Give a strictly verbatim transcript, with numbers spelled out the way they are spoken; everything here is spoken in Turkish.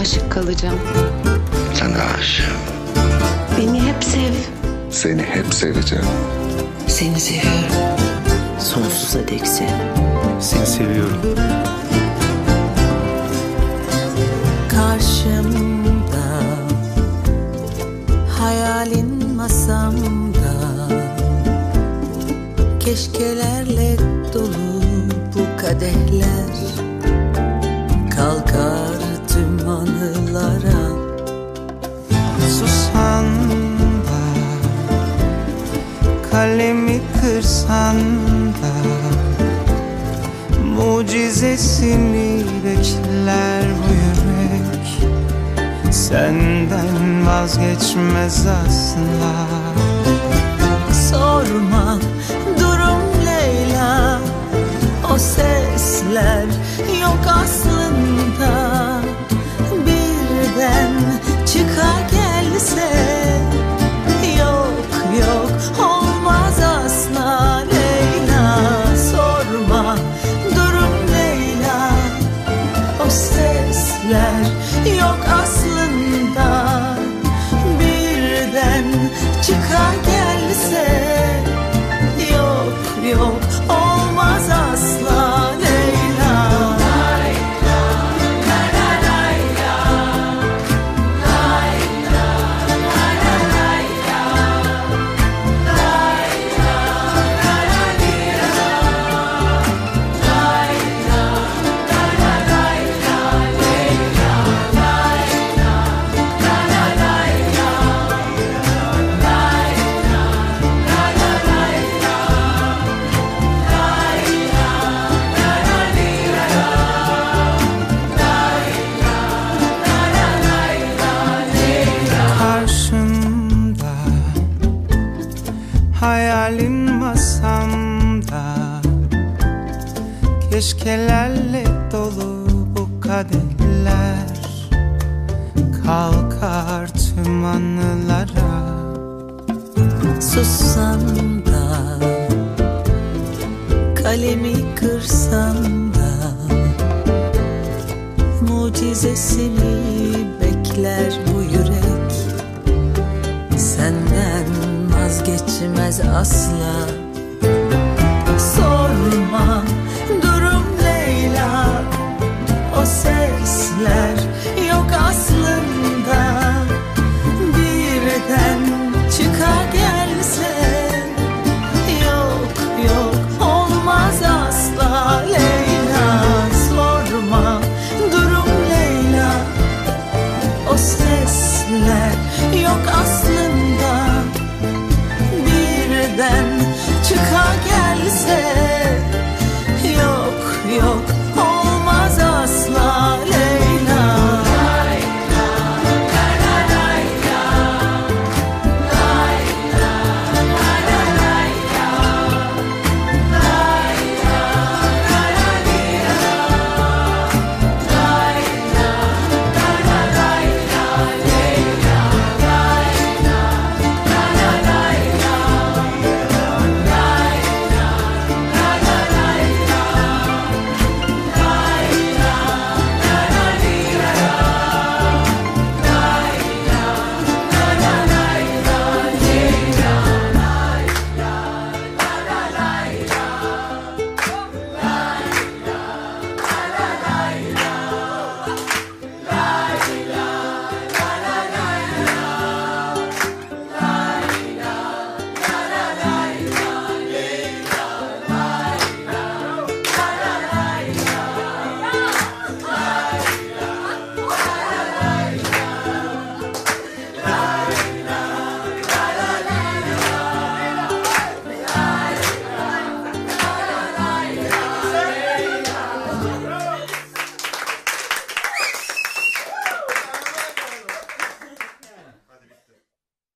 aşık kalacağım. Sana aşığım. Beni hep sev. Seni hep seveceğim. Seni seviyorum. Sonsuza dek sev. Seni seviyorum. Karşımda, hayalin masamda, keşkelerle dolu bu kadehler. Kalkar tüm anılara. Susan da, kalemi kırsan da, mucizesini bekler bu yürek. Senden vazgeçmez asla. Sorma durum Leyla, o sesler yok aslında. Birden çıkar gelse, yok yok olmaz asla Leyla. Sorma durum Leyla, o sesler yok aslında. Birden çıkar gelse, yok yok olmaz asla Leyla. Karşımda, hayalin masamda, keşkelerle dolu bu kadehler. Kalkar tüm anılara. Sussan da, kalemi kırsan da, mucizesini bekler bu yürek. Senden vazgeçmez asla